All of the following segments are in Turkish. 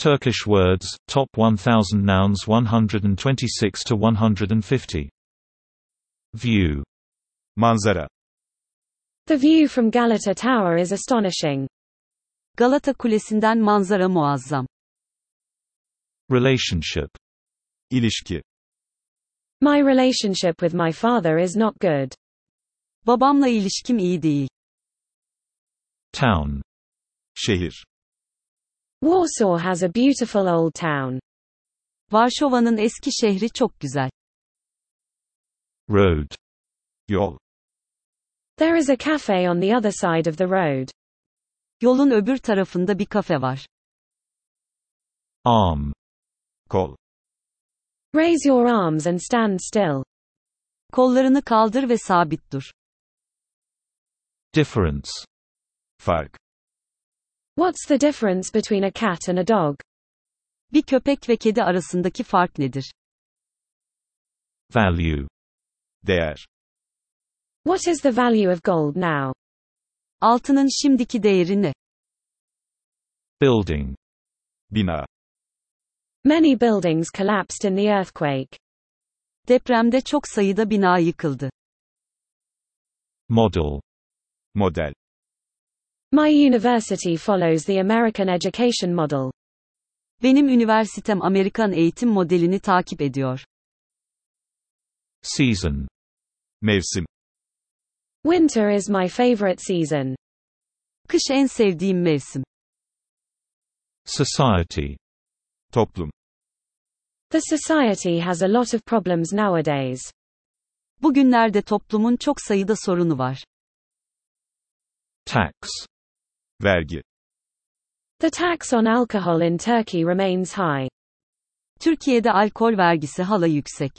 Turkish words, top 1000 nouns 126 to 150. View. Manzara. The view from Galata Tower is astonishing. Galata Kulesi'nden manzara muazzam. Relationship. İlişki. My relationship with my father is not good. Babamla ilişkim iyi değil. Town. Şehir. Warsaw has a beautiful old town. Varşova'nın eski şehri çok güzel. Road. Yol. There is a cafe on the other side of the road. Yolun öbür tarafında bir kafe var. Arm. Kol. Raise your arms and stand still. Kollarını kaldır ve sabit dur. Difference. Fark. What's the difference between a cat and a dog? Bir köpek ve kedi arasındaki fark nedir? Value. Değer. What is the value of gold now? Altının şimdiki değeri ne? Building. Bina. Many buildings collapsed in the earthquake. Depremde çok sayıda bina yıkıldı. Model. Model. My university follows the American education model. Benim üniversitem Amerikan eğitim modelini takip ediyor. Season. Mevsim. Winter is my favorite season. Kış en sevdiğim mevsim. Society. Toplum. The society has a lot of problems nowadays. Bugünlerde toplumun çok sayıda sorunu var. Tax. Vergi. The tax on alcohol in Turkey remains high. Türkiye'de alkol vergisi hala yüksek.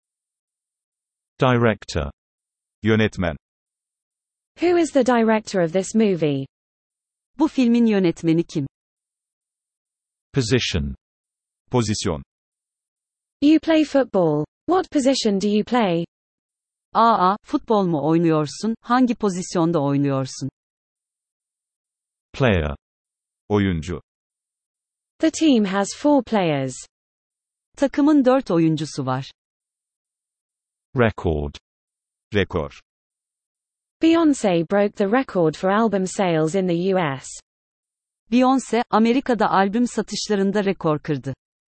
Director. Yönetmen. Who is the director of this movie? Bu filmin yönetmeni kim? Position. Pozisyon. You play football. What position do you play? Futbol mu oynuyorsun? Hangi pozisyonda oynuyorsun? Player. Oyuncu. The team has 4 players. Takımın 4 oyuncusu var. Record. Rekor. Beyoncé broke the record for album sales in the US. Beyoncé, Amerika'da albüm satışlarında rekor kırdı.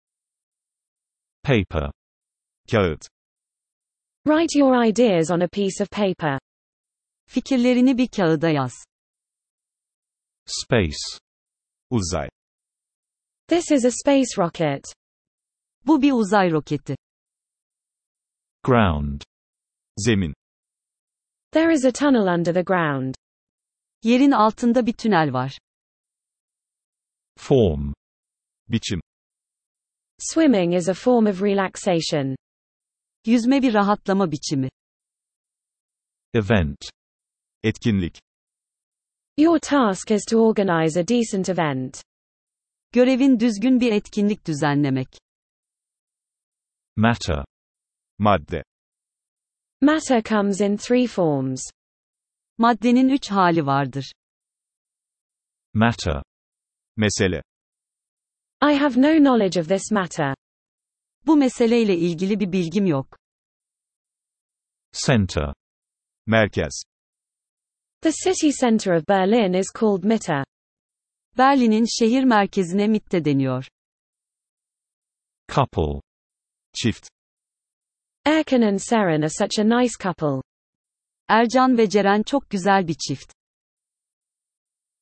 Paper. Kağıt. Write your ideas on a piece of paper. Fikirlerini bir kağıda yaz. Space. Uzay. This is a space rocket. Bu bir uzay roketi. Ground. Zemin. There is a tunnel under the ground. Yerin altında bir tünel var. Form. Biçim. Swimming is a form of relaxation. Yüzme bir rahatlama biçimi. Event. Etkinlik. Your task is to organize a decent event. Görevin düzgün bir etkinlik düzenlemek. Matter. Madde. Matter comes in 3 forms. Maddenin 3 hali vardır. Matter. Mesele. I have no knowledge of this matter. Bu meseleyle ilgili bir bilgim yok. Center. Merkez. The city center of Berlin is called Mitte. Berlin'in şehir merkezine Mitte deniyor. Couple. Çift. Erkan and Seren are such a nice couple. Ercan ve Ceren çok güzel bir çift.